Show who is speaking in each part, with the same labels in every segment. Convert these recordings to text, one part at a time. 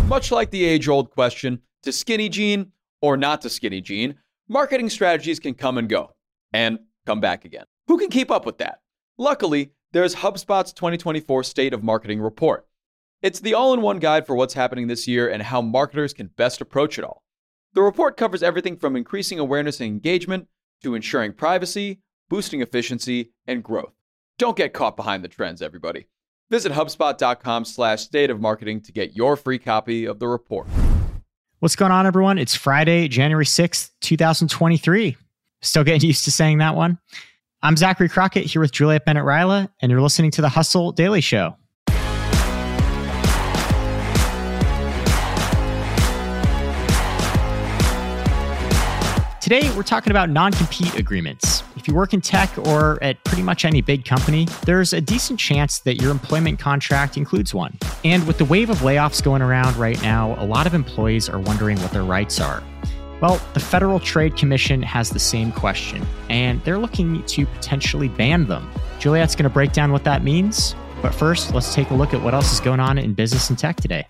Speaker 1: Much like the age-old question, to skinny jean or not to skinny jean, marketing strategies can come and go, and come back again. Who can keep up with that? Luckily, there's HubSpot's 2024 State of Marketing Report. It's the all-in-one guide for what's happening this year and how marketers can best approach it all. The report covers everything from increasing awareness and engagement to ensuring privacy, boosting efficiency, and growth. Don't get caught behind the trends, everybody. Visit HubSpot.com/state of marketing to get your free copy of the report.
Speaker 2: What's going on, everyone? It's Friday, January 6th, 2023. Still getting used to saying that one. I'm Zachary Crockett here with Juliet Bennett-Rylah, and you're listening to the Hustle Daily Show. Today, we're talking about non-compete agreements. If you work in tech or at pretty much any big company, there's a decent chance that your employment contract includes one. And with the wave of layoffs going around right now, a lot of employees are wondering what their rights are. Well, the Federal Trade Commission has the same question, and they're looking to potentially ban them. Juliet's going to break down what that means. But first, let's take a look at what else is going on in business and tech today.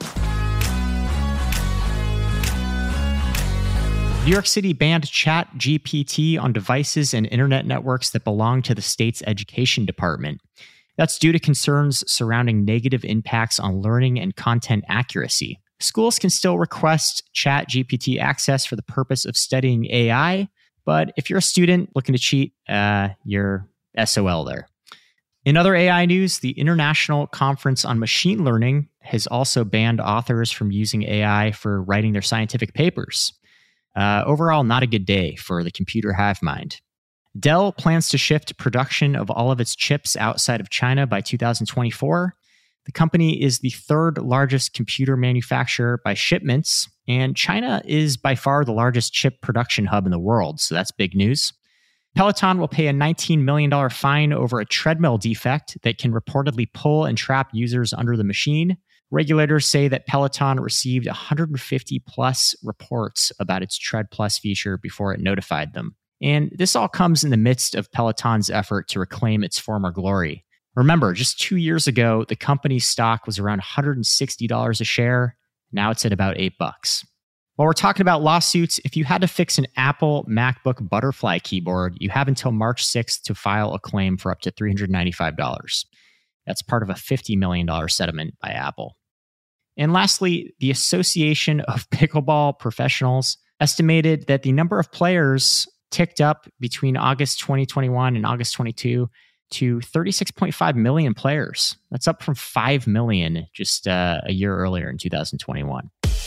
Speaker 2: New York City banned ChatGPT on devices and internet networks that belong to the state's education department. That's due to concerns surrounding negative impacts on learning and content accuracy. Schools can still request ChatGPT access for the purpose of studying AI, but if you're a student looking to cheat, you're SOL there. In other AI news, the International Conference on Machine Learning has also banned authors from using AI for writing their scientific papers. Overall, not a good day for the computer hive mind. Dell plans to shift production of all of its chips outside of China by 2024. The company is the third largest computer manufacturer by shipments, and China is by far the largest chip production hub in the world, so that's big news. Peloton will pay a $19 million fine over a treadmill defect that can reportedly pull and trap users under the machine. Regulators say that Peloton received 150 plus reports about its Tread Plus feature before it notified them. And this all comes in the midst of Peloton's effort to reclaim its former glory. Remember, just 2 years ago, the company's stock was around $160 a share. Now it's at about $8. While we're talking about lawsuits, if you had to fix an Apple MacBook Butterfly keyboard, you have until March 6th to file a claim for up to $395. That's part of a $50 million settlement by Apple. And lastly, the Association of Pickleball Professionals estimated that the number of players ticked up between August 2021 and August 22 to 36.5 million players. That's up from 5 million just a year earlier in 2021.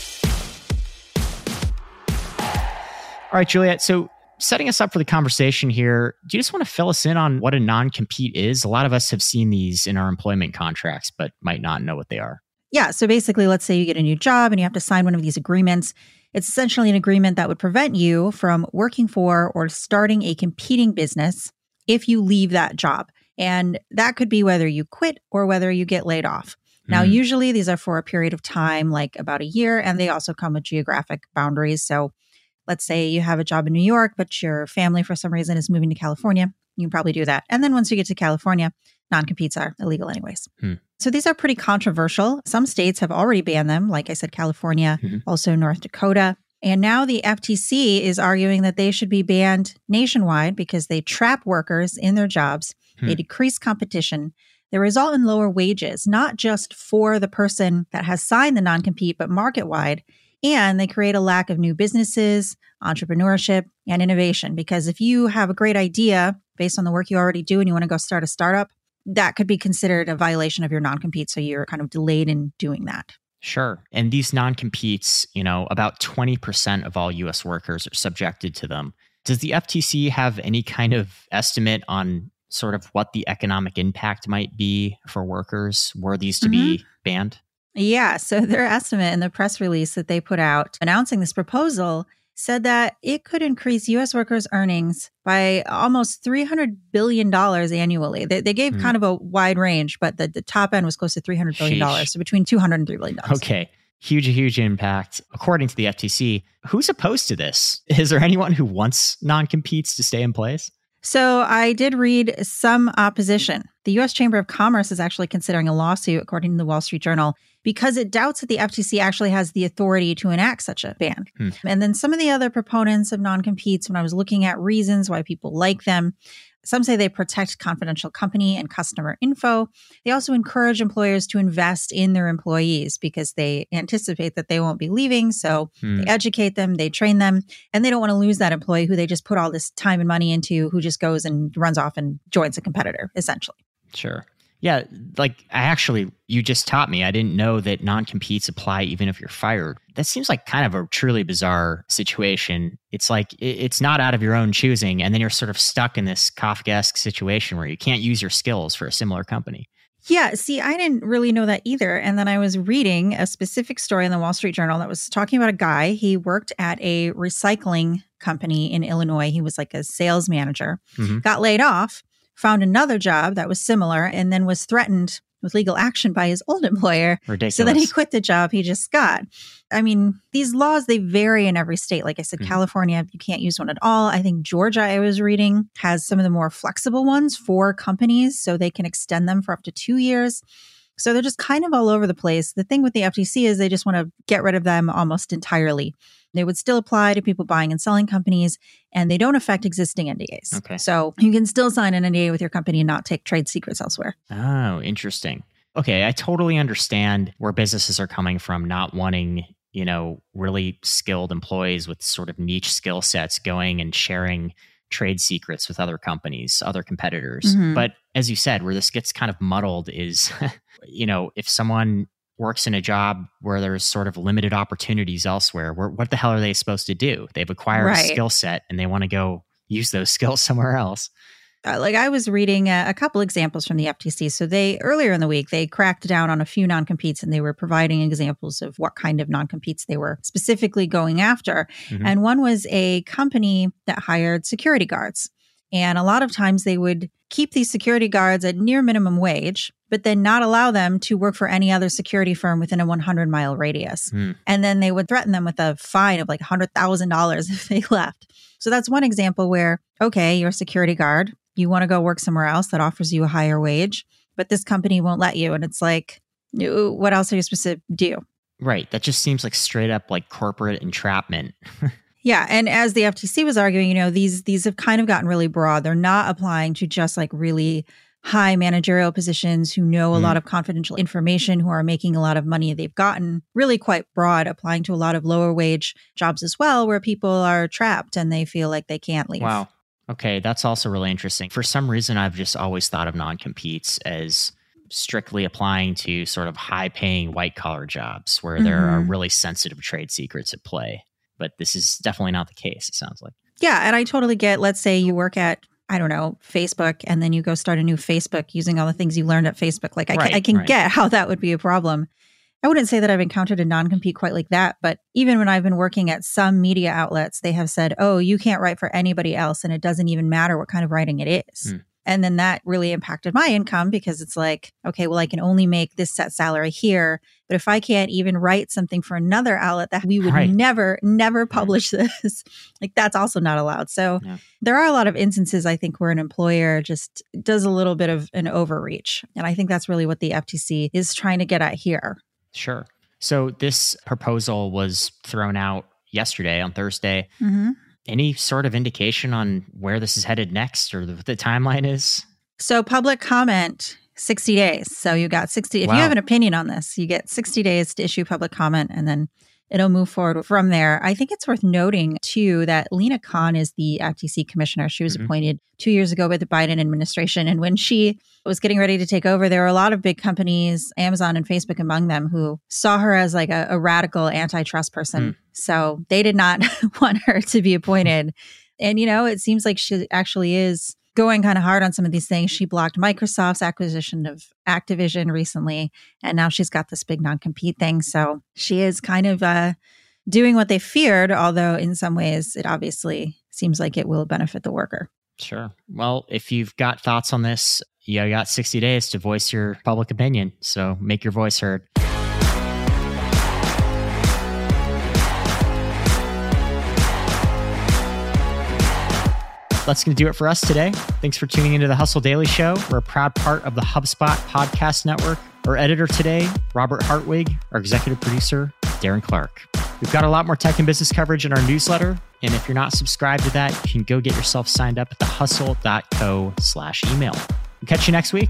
Speaker 2: All right, Juliet, so setting us up for the conversation here, do you just want to fill us in on what a non-compete is? A lot of us have seen these in our employment contracts, but might not know what they are.
Speaker 3: Yeah. So basically, let's say you get a new job and you have to sign one of these agreements. It's essentially an agreement that would prevent you from working for or starting a competing business if you leave that job. And that could be whether you quit or whether you get laid off. Now, usually these are for a period of time, like about a year, and they also come with geographic boundaries. So let's say you have a job in New York, but your family for some reason is moving to California. You can probably do that. And then once you get to California, non-competes are illegal anyways. So these are pretty controversial. Some states have already banned them. Like I said, California, also North Dakota. And now the FTC is arguing that they should be banned nationwide because they trap workers in their jobs. They decrease competition. They result in lower wages, not just for the person that has signed the non-compete, but market-wide. And they create a lack of new businesses, entrepreneurship, and innovation. Because if you have a great idea based on the work you already do and you want to go start a startup, that could be considered a violation of your non-compete. So you're kind of delayed in doing that.
Speaker 2: Sure. And these non-competes, about 20% of all U.S. workers are subjected to them. Does the FTC have any kind of estimate on sort of what the economic impact might be for workers were these to be banned?
Speaker 3: Yeah. So their estimate in the press release that they put out announcing this proposal said that it could increase U.S. workers' earnings by almost $300 billion annually. They gave kind of a wide range, but the top end was close to $300 billion.
Speaker 2: Sheesh.
Speaker 3: So between $200 and $3 billion.
Speaker 2: Okay. Huge impact. According to the FTC, who's opposed to this? Is there anyone who wants non-competes to stay in place?
Speaker 3: So I did read some opposition. The U.S. Chamber of Commerce is actually considering a lawsuit, according to the Wall Street Journal, because it doubts that the FTC actually has the authority to enact such a ban. And then some of the other proponents of non-competes, when I was looking at reasons why people like them, some say they protect confidential company and customer info. They also encourage employers to invest in their employees because they anticipate that they won't be leaving. So they educate them, they train them, and they don't want to lose that employee who they just put all this time and money into, who just goes and runs off and joins a competitor, essentially.
Speaker 2: Sure. Yeah, like you just taught me. I didn't know that non-competes apply even if you're fired. That seems like kind of a truly bizarre situation. It's like it's not out of your own choosing, and then you're sort of stuck in this Kafkaesque situation where you can't use your skills for a similar company.
Speaker 3: Yeah, see, I didn't really know that either. And then I was reading a specific story in the Wall Street Journal that was talking about a guy. He worked at a recycling company in Illinois. He was like a sales manager, got laid off, found another job that was similar, and then was threatened with legal action by his old employer.
Speaker 2: Ridiculous.
Speaker 3: So then he quit the job he just got. I mean, these laws, they vary in every state. Like I said, California, you can't use one at all. I think Georgia, I was reading, has some of the more flexible ones for companies, so they can extend them for up to 2 years. So they're just kind of all over the place. The thing with the FTC is they just want to get rid of them almost entirely. They would still apply to people buying and selling companies, and they don't affect existing NDAs.
Speaker 2: Okay.
Speaker 3: So you can still sign an NDA with your company and not take trade secrets elsewhere.
Speaker 2: Oh, interesting. Okay, I totally understand where businesses are coming from, not wanting, really skilled employees with sort of niche skill sets going and sharing trade secrets with other companies, other competitors. But as you said, where this gets kind of muddled is, if someone works in a job where there's sort of limited opportunities elsewhere, what the hell are they supposed to do? They've acquired a skill set and they want to go use those skills somewhere else.
Speaker 3: Like I was reading a couple examples from the FTC. So earlier in the week, they cracked down on a few non-competes and they were providing examples of what kind of non-competes they were specifically going after. And one was a company that hired security guards. And a lot of times they would keep these security guards at near minimum wage, but then not allow them to work for any other security firm within a 100-mile radius. And then they would threaten them with a fine of like $100,000 if they left. So that's one example where, okay, you're a security guard. You want to go work somewhere else that offers you a higher wage, but this company won't let you. And it's like, what else are you supposed to do?
Speaker 2: Right. That just seems like straight up like corporate entrapment.
Speaker 3: Yeah. And as the FTC was arguing, these have kind of gotten really broad. They're not applying to just like really high managerial positions who know a lot of confidential information, who are making a lot of money. They've gotten really quite broad, applying to a lot of lower wage jobs as well, where people are trapped and they feel like they can't leave.
Speaker 2: Wow. Okay, that's also really interesting. For some reason, I've just always thought of non-competes as strictly applying to sort of high-paying white-collar jobs where there are really sensitive trade secrets at play. But this is definitely not the case, it sounds like.
Speaker 3: Yeah, and I totally get, let's say you work at, I don't know, Facebook, and then you go start a new Facebook using all the things you learned at Facebook. Like I can get how that would be a problem. I wouldn't say that I've encountered a non-compete quite like that, but even when I've been working at some media outlets, they have said, oh, you can't write for anybody else, and it doesn't even matter what kind of writing it is. And then that really impacted my income because it's like, okay, well, I can only make this set salary here, but if I can't even write something for another outlet that we would never publish this, like that's also not allowed. So there are a lot of instances, I think, where an employer just does a little bit of an overreach. And I think that's really what the FTC is trying to get at here.
Speaker 2: Sure. So this proposal was thrown out yesterday on Thursday. Any sort of indication on where this is headed next or what the timeline is?
Speaker 3: So public comment, 60 days. So you got 60. If you have an opinion on this, you get 60 days to issue public comment and then it'll move forward from there. I think it's worth noting, too, that Lena Khan is the FTC commissioner. She was appointed 2 years ago by the Biden administration. And when she was getting ready to take over, there were a lot of big companies, Amazon and Facebook among them, who saw her as like a radical antitrust person. So they did not want her to be appointed. And, it seems like she actually is going kind of hard on some of these things. She blocked Microsoft's acquisition of Activision recently, and now she's got this big non-compete thing. So she is kind of doing what they feared, although in some ways it obviously seems like it will benefit the worker.
Speaker 2: Sure. Well, if you've got thoughts on this, you got 60 days to voice your public opinion. So make your voice heard. That's going to do it for us today. Thanks for tuning into the Hustle Daily Show. We're a proud part of the HubSpot podcast network. Our editor today, Robert Hartwig. Our executive producer, Darren Clark. We've got a lot more tech and business coverage in our newsletter. And if you're not subscribed to that, you can go get yourself signed up at thehustle.co/email. We'll catch you next week.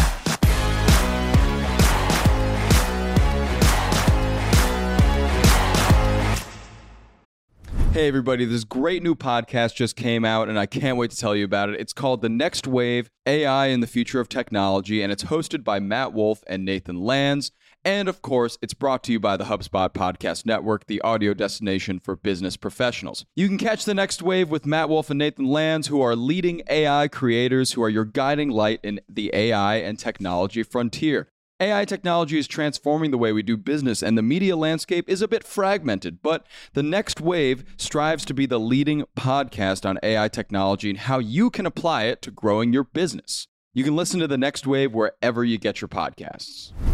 Speaker 1: Hey everybody, this great new podcast just came out and I can't wait to tell you about it. It's called The Next Wave, AI in the Future of Technology, and it's hosted by Matt Wolf and Nathan Lands. And of course, it's brought to you by the HubSpot Podcast Network, the audio destination for business professionals. You can catch The Next Wave with Matt Wolf and Nathan Lands, who are leading AI creators who are your guiding light in the AI and technology frontier. AI technology is transforming the way we do business, and the media landscape is a bit fragmented, but The Next Wave strives to be the leading podcast on AI technology and how you can apply it to growing your business. You can listen to The Next Wave wherever you get your podcasts.